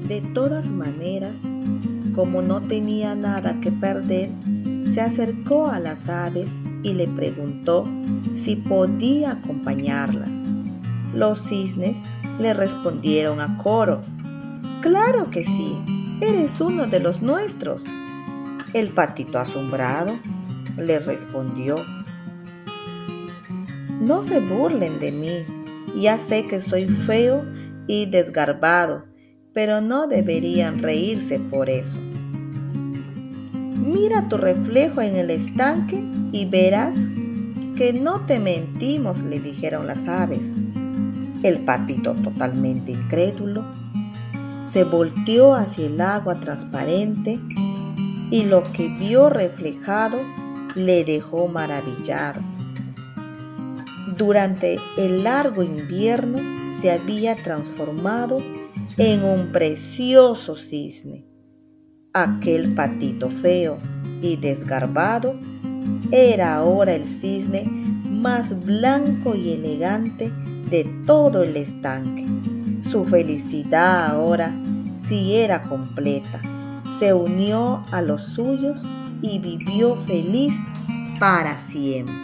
De todas maneras, como no tenía nada que perder, se acercó a las aves y le preguntó si podía acompañarlas. Los cisnes le respondieron a coro: «Claro que sí, eres uno de los nuestros». El patito asombrado le respondió: «No se burlen de mí, ya sé que soy feo y desgarbado, pero no deberían reírse por eso. Mira tu reflejo en el estanque y verás que no te mentimos», le dijeron las aves. El patito, totalmente incrédulo, se volteó hacia el agua transparente y lo que vio reflejado le dejó maravillado. Durante el largo invierno se había transformado en un precioso cisne. Aquel patito feo y desgarbado era ahora el cisne más blanco y elegante de todo el estanque. Su felicidad ahora sí era completa. Se unió a los suyos y vivió feliz para siempre.